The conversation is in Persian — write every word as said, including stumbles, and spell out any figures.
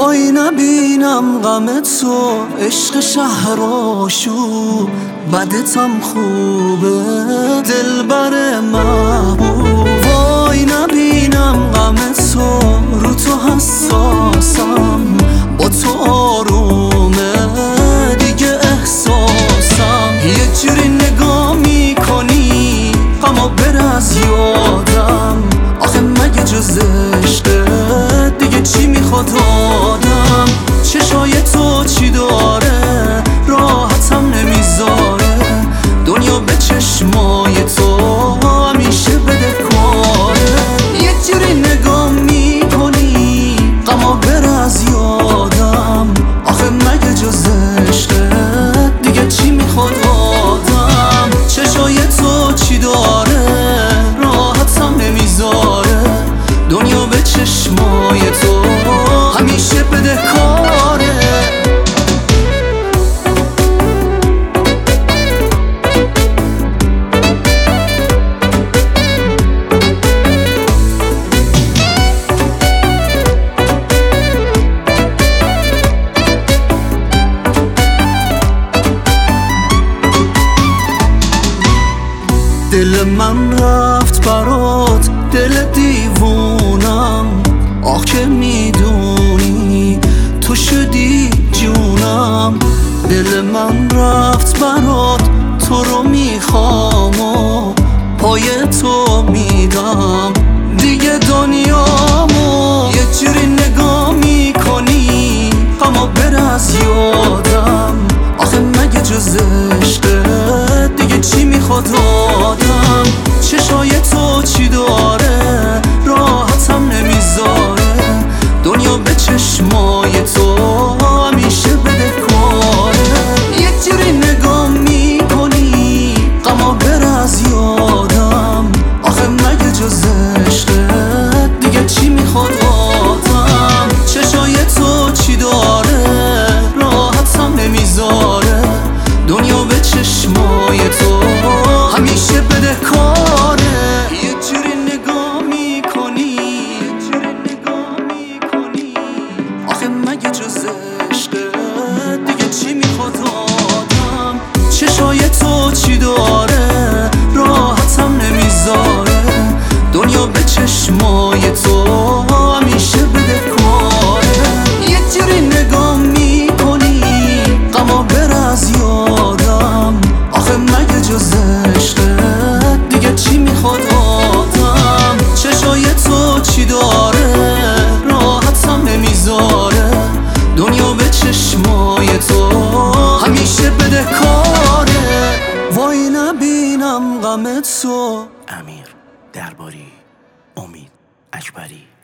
وای نبینم غم تو، عشق شهر آشوب، بدتم خوبه دلبر محبوب. وای نبینم غم تو، رو تو حساسم، با تو آرومه دیگه احساسم. یه جوری نگاه میکنی غما بره از یادم، آخه مگه جز عشقت دیگه چی میخواد آدم؟ چشای تو چی داره راحتم نمیذاره، دنیا به چشمای تو همیشه بدهکاره. یه جوری نگاه میکنی غما بره از یادم، آخه مگه جز عشقت دیگه چی میخواد آدم؟ چشای تو چی داره راحتم نمیذاره، دنیا به چشمای تو همیشه بدهکاره. دل من رفت برات، دل دیوونم، آخ که میدونی تو شدی جونم. دل من رفت برات، تو رو میخوام و پای تو میدم دیگه دنیامو. یه جوری نگاه میکنی غما بره از یادم، آخه مگه جز عشقت دیگه چی میخواد آدم؟ چشای تو چی داره راحتم نمیذاره، دنیا به چشمای تو همیشه بدهکاره. یه جوری نگاه میکنی غما بره از یادم، آخه مگه جز عشقت دیگه چی میخواد آدم؟ چشای تو چی داره راحتم نمیذاره، دنیا به چشمای تو همیشه بدهکاره. یه جوری نگاه میکنی، یه جوری نگاه میکنی، آخه مگه جز عشقت دیگه چی میخواد آدم؟ چشای تو چی داره راحتم نمیذاره، دنیا به چشمای تو همیشه بدهکاره. یه جوری نگاه میکنی غما بره از یادم، آخه مگه جز عشقت دیگه چی میخواد آدم؟ چشای تو چی داره راحتم نمیذاره، دنیا به چشمای تو همیشه بدهکاره. وای نبینم غم تو. امیر درباری، امید اکبری.